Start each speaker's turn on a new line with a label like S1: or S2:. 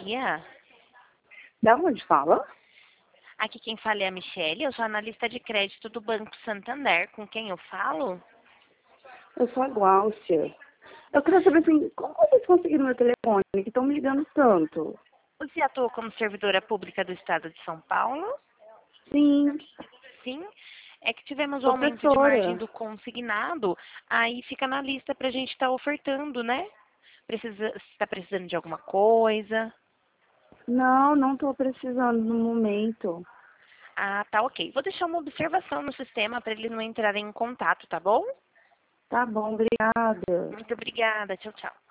S1: dia.
S2: Da onde fala?
S1: Aqui quem fala é a Michelle, eu sou analista de crédito do Banco Santander. Com quem eu falo?
S2: Eu sou a Gláucia. Eu queria saber assim, como vocês conseguiram meu telefone, que estão me ligando tanto?
S1: Você atua como servidora pública do Estado de São Paulo?
S2: Sim,
S1: Sim. É que tivemos o
S2: sou
S1: aumento de margem
S2: professora.
S1: do consignado, aí fica na lista para a gente estar ofertando, né? Está precisando de alguma coisa?
S2: Não estou precisando no momento.
S1: Ah, tá ok. Vou deixar uma observação no sistema para eles não entrarem em contato, tá bom?
S2: Tá bom, obrigada.
S1: Muito obrigada. Tchau, tchau.